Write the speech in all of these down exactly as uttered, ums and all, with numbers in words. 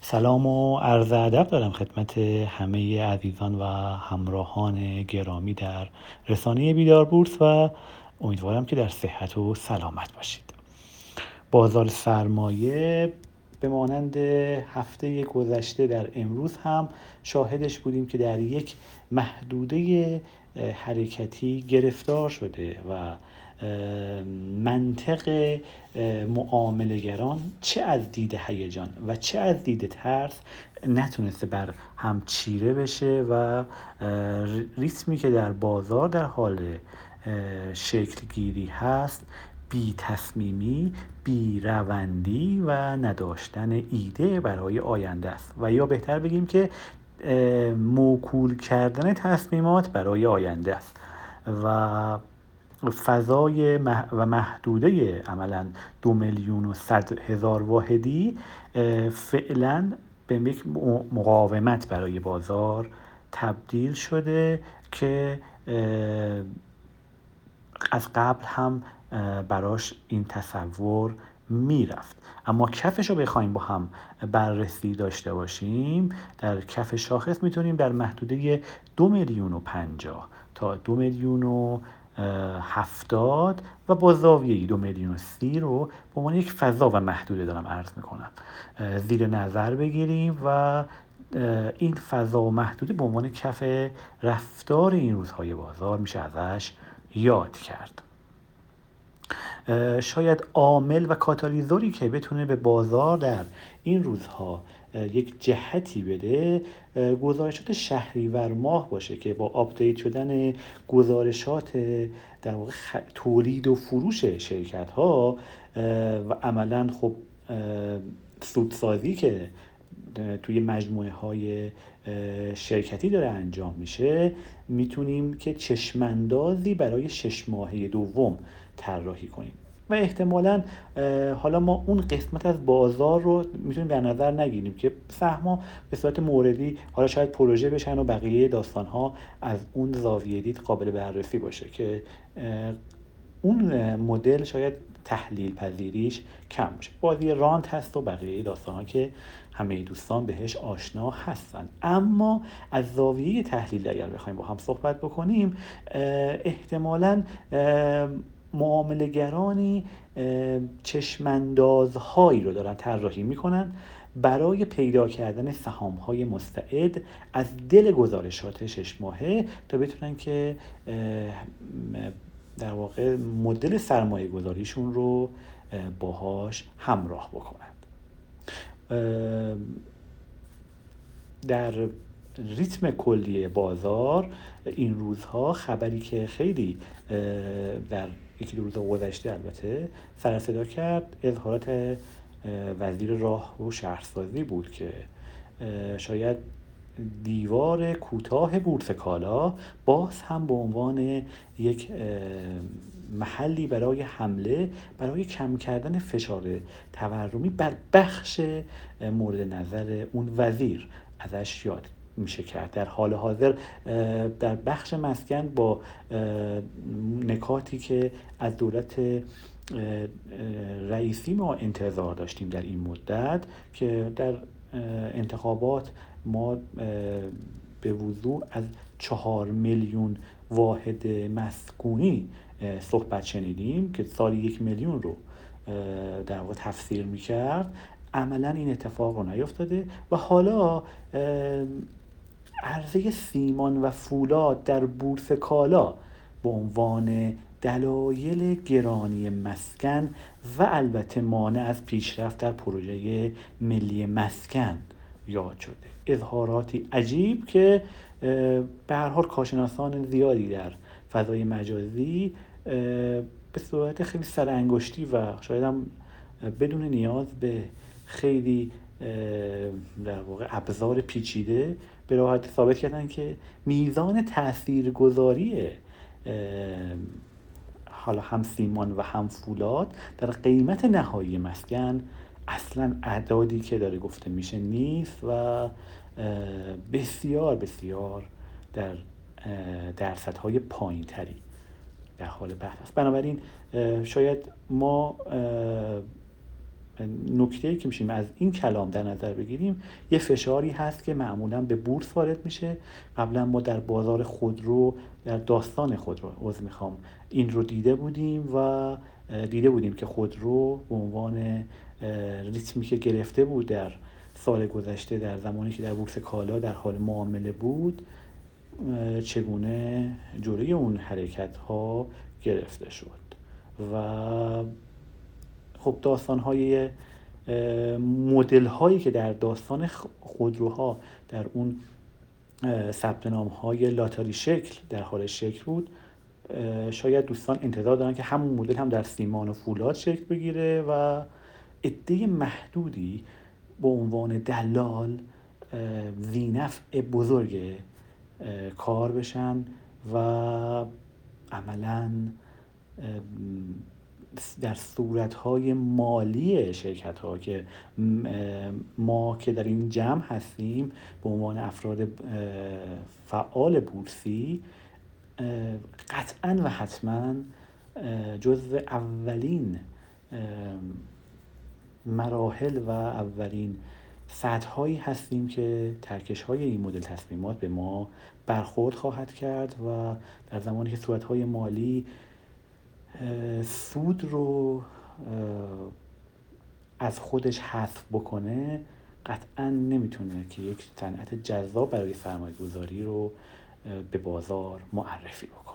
سلام و عرض ادب دارم خدمت همه عزیزان و همراهان گرامی در رسانه بیدار بورس و امیدوارم که در صحت و سلامت باشید. بازار سرمایه به مانند هفته گذشته در امروز هم شاهدش بودیم که در یک محدوده حرکتی گرفتار شده و منطق معامله‌گران چه از دید هیجان و چه از دید ترس نتونسته بر هم چیره بشه و ریتمی که در بازار در حال شکل گیری هست بی تصمیمی، بی روندی و نداشتن ایده برای آینده است و یا بهتر بگیم که موکول کردن تصمیمات برای آینده است و فضای مح و محدوده عملاً دو میلیون و صد هزار واحدی فعلاً به یک مقاومت برای بازار تبدیل شده که از قبل هم براش این تصور میرفت. اما کفش رو بخوایم با هم بررسی داشته باشیم، در کف شاخص میتونیم در محدوده دو میلیون و پنجاه تا دو میلیون و هفتاد و با زاویه دو میلیون و سی رو به عنوان یک فضا و محدوده دارم عرض میکنم زیر نظر بگیریم و این فضا و محدوده به عنوان کف رفتار این روزهای بازار میشه ازش یاد کرد. شاید عامل و کاتالیزوری که بتونه به بازار در این روزها یک جهتی بده گزارشات شهریور ماه باشه که با آپدیت شدن گزارشات در واقع تولید و فروش شرکت ها و عملاً خب سودسازی که توی مجموعه های شرکتی داره انجام میشه میتونیم که چشماندازی برای شش ماهه دوم طراحی کنیم و احتمالاً حالا ما اون قسمت از بازار رو میتونیم در نظر نگیریم که سهم‌ها به صورت موردی حالا شاید پروژه بشن و بقیه داستان‌ها از اون زاویه دید قابل بررسی باشه که اون مدل شاید تحلیل پذیریش کم باشه. بازی رانت هست و بقیه داستان‌ها که همه دوستان بهش آشنا هستن. اما از زاویه تحلیل اگر بخوایم با هم صحبت بکنیم احتمالاً معامله‌گرانی چشماندازهایی رو دارن طراحی میکنن برای پیدا کردن سهام‌های مستعد از دل گزارشات شش ماهه تا بتونن که در واقع مدل سرمایه گذاریشون رو باهاش همراه بکنند. در ریتم کلی بازار این روزها خبری که خیلی در یکی دو روز گذشته البته سر صدا کرد اظهارات وزیر راه و شهرسازی بود که شاید دیوار کوتاه بورس کالا باز هم به عنوان یک محلی برای حمله برای کم کردن فشار تورمی بر بخش مورد نظر اون وزیر ازش یاد میشه کرد. در حال حاضر در بخش مسکن با نکاتی که از دولت رئیسی ما انتظار داشتیم در این مدت که در انتخابات ما به وضوح از چهار میلیون واحد مسکونی صحبت شنیدیم که سالی یک میلیون رو در واقع تفسیر میکرد. عملا این اتفاق رو نیفتاده و حالا عرضه سیمان و فولاد در بورس کالا به عنوان دلایل گرانی مسکن و البته مانع از پیشرفت در پروژه ملی مسکن یاد شده. اظهاراتی عجیب که به هر حال کارشناسان زیادی در فضای مجازی به صورت خیلی سرانگشتی و شاید هم بدون نیاز به خیلی در واقع ابزار پیچیده به راحتی ثابت کردن که میزان تاثیرگذاری حالا هم سیمان و هم فولاد در قیمت نهایی مسکن اصلا اعدادی که داره گفته میشه نیست و بسیار بسیار در درصدهای پایین تری در حال بحث است. بنابراین شاید ما نکته‌ای که میشیم از این کلام در نظر بگیریم یه فشاری هست که معمولا به بورس وارد میشه. قبلا ما در بازار خودرو، در داستان خودرو عذر میخوام این رو دیده بودیم و دیده بودیم که خودرو به عنوان ریتمی که گرفته بود در سال گذشته، در زمانی که در بورس کالا در حال معامله بود، چگونه جلوی اون حرکت ها گرفته شد. و خب داستان های مدل هایی که در داستان خودروها در اون ثبت نام های لاتاری شکل در حال شکل بود، شاید دوستان انتظار دارن که همون مدل هم در سیمان و فولاد شکل بگیره و عده محدودی به عنوان دلال ذینفع بزرگ کار بشن و عملاً در صورتهای مالی شرکت ها که ما که در این جمع هستیم به عنوان افراد فعال بورسی قطعاً و حتماً جزو اولین مراحل و اولین سطح‌هایی هستیم که ترکش‌های این مدل تصمیمات به ما برخورد خواهد کرد و در زمانی که صورت‌های مالی سود رو از خودش حذف بکنه، قطعاً نمیتونه که یک صنعت جذاب برای سرمایه‌گذاری رو به بازار معرفی بکنه.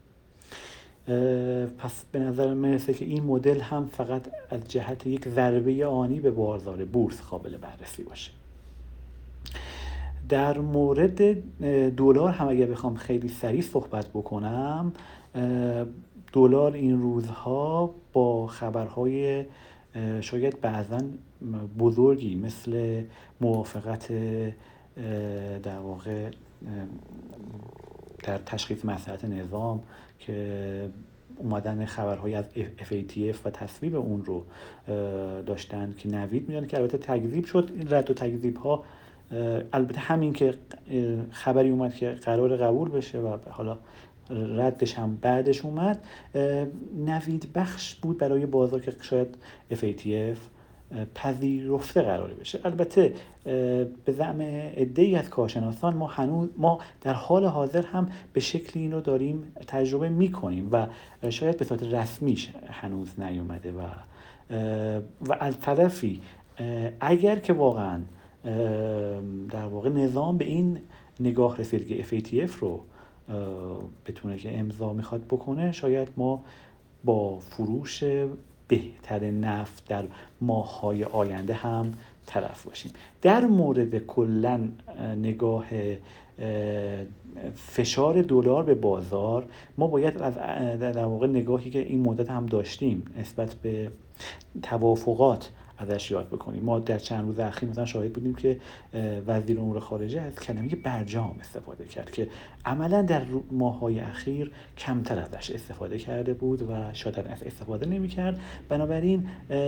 پس به نظر میرسه که این مدل هم فقط از جهت یک ضربه آنی به بازار بورس قابل بررسی باشه. در مورد دلار هم اگر بخوام خیلی سریع صحبت بکنم، دلار این روزها با خبرهای شاید بعضاً بزرگی مثل موافقت در واقع در تشخیص مصلحت نظام که اومدن خبرهای از اف ای تی اف و تصویب اون رو داشتن که نوید میدن که البته تکذیب شد. این رد و تکذیب ها البته همین که خبری اومد که قرار قبول بشه و حالا ردش هم بعدش اومد، نوید بخش بود برای بازار که شاید اف ای تی اف پذیرفته قراره بشه. البته به زعم عده‌ای از کارشناسان ما هنوز ما در حال حاضر هم به شکلی این رو داریم تجربه می‌کنیم و شاید به صورت رسمیش هنوز نیومده و و از طرفی اگر که واقعاً در واقع نظام به این نگاه رسید که اف ای تی اف رو بتونه که امضا میخواد بکنه، شاید ما با فروش بهتر نفت در ماه‌های آینده هم طرف باشیم. در مورد کلاً نگاه فشار دلار به بازار، ما باید از در واقع نگاهی که این مدت هم داشتیم نسبت به توافقات ازش یاد بکنیم. ما در چند روز اخیر مثلا شاهد بودیم که وزیر امور خارجه از کلمه برجام استفاده کرد که عملا در ماه‌های اخیر کمتر ازش استفاده کرده بود و شاید از استفاده نمی‌کرد. بنابراین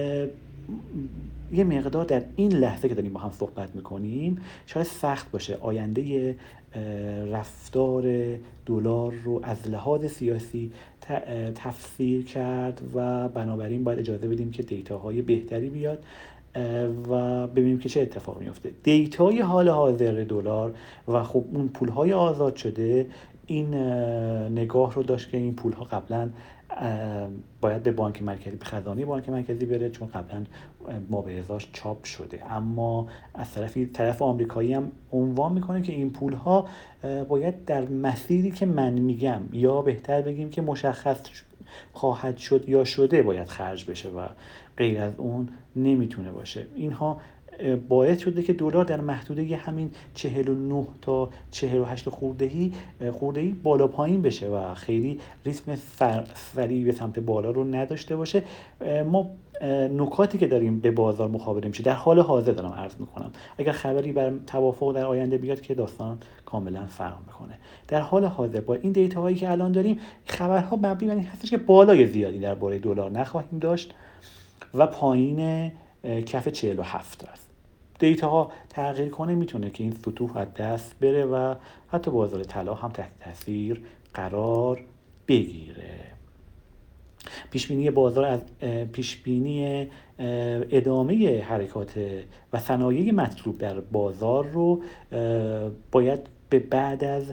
یه مقدار در این لحظه که داریم با هم صحبت می‌کنیم شاید سخت باشه آینده رفتار دلار رو از لحاظ سیاسی تفسیر کرد و بنابراین باید اجازه بدیم که دیتاهای بهتری بیاد و ببینیم که چه اتفاقی میفته. دیتای حال حاضر دلار و خب اون پولهای آزاد شده این نگاه رو داشت که این پولها قبلا باید به بانک مرکزی، به خزانه بانک مرکزی بره چون قبلا مبارزاش چاپ شده، اما از طرفی طرف آمریکایی هم عنوان میکنه که این پولها باید در مسیری که من میگم یا بهتر بگیم که مشخص خواهد شد یا شده باید خرج بشه و غیر از اون نمیتونه باشه. اینها باعث شده که دلار در محدوده همین چهل و نه تا چهل و هشت خورده‌ای خورده‌ای بالا پایین بشه و خیلی ریتم سریع به سمت بالا رو نداشته باشه. ما نکاتی که داریم به بازار مخابره میشه در حال حاضر دارم عرض میکنم، اگر خبری بر توافق در آینده بیاد که داستان کاملا فرق میکنه. در حال حاضر با این دیتاهایی که الان داریم خبرها مبنی بر این هستش که بالای زیادی درباره دلار نخواهیم داشت و پایین کف چهل و هفت است. دیتاها تغییر کنه میتونه که این سطوح از دست بره و حتی بازار طلا هم تحت تاثیر قرار بگیره. پیشبینی بازار از پیشبینی ادامه حرکات و صنایع مطلوب در بازار رو باید به بعد از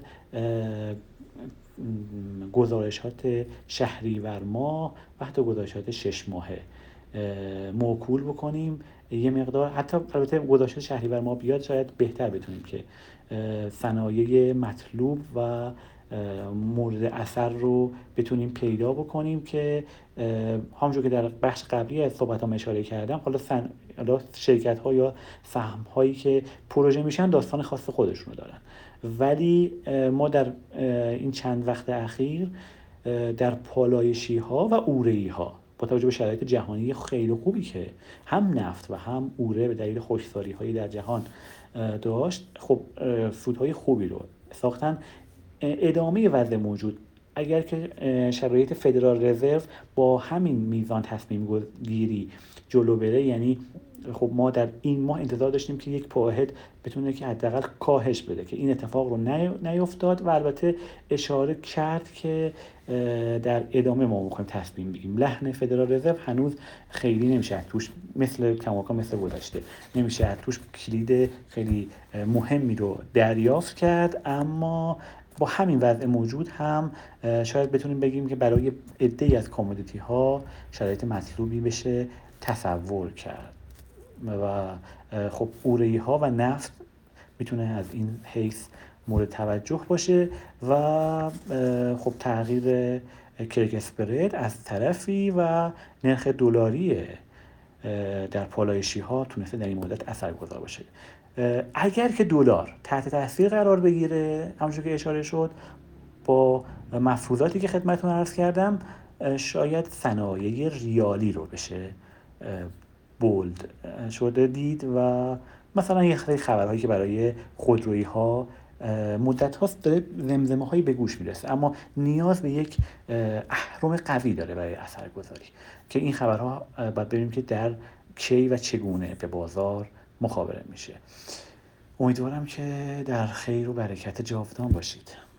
گزارشات شهریور ماه و حتی گزارشات شش ماهه موکول بکنیم. یه مقدار حتی البته گزارشات شهریور ماه بیاد شاید بهتر بتونیم که صنایع مطلوب و مورد اثر رو بتونیم پیدا بکنیم که همونجور که در بخش قبلی از صحبتام اشاره کردم، حالا سن... حالا شرکت ها یا سهم هایی که پروژه میشن داستان خاص خودشونو دارن، ولی ما در این چند وقت اخیر در پالایشی ها و اوره‌ای ها با توجه به شرایط جهانی خیلی خوبی که هم نفت و هم اوره به دلیل خشکسالی هایی در جهان داشت، خب سودهای خوبی رو ساختن. ادامه وضع موجود اگر که شرایط فدرال رزرو با همین میزان تصمیم گیری جلو بره، یعنی خب ما در این ماه انتظار داشتیم که یک واحد بتونه که حداقل کاهش بده که این اتفاق رو نیفتاد و البته اشاره کرد که در ادامه ما میخوایم تصمیم بگیریم. لحن فدرال رزرو هنوز خیلی نمیشه توش مثل کماکان مثل گذشته نمیشه توش کلید خیلی مهمی رو دریافت کرد، اما با همین وضع موجود هم شاید بتونیم بگیم که برای عده‌ای از کامودیتی ها شرایط مطلوبی بشه تصور کرد و خب اوره‌ای ها و نفت میتونه از این حیث مورد توجه باشه و خب تغییر کرک اسپرد از طرفی و نرخ دلاری در پالایشی ها تونسته در این مدت اثرگذار باشه. اگر که دلار تحت تاثیر قرار بگیره همونجور که اشاره شد با مفروضاتی که خدمتتون عرض کردم، شاید صنایع ریالی رو بشه بولد شده دید و مثلا یه خیلی خبرهایی که برای خودرویی ها مدت هاست داره زمزمه هایی به گوش میرسه، اما نیاز به یک اهرم قوی داره برای اثرگذاری که این خبرها باید ببینیم که در کی و چگونه به بازار مخابره میشه. امیدوارم که در خیر و برکت جاودان باشید.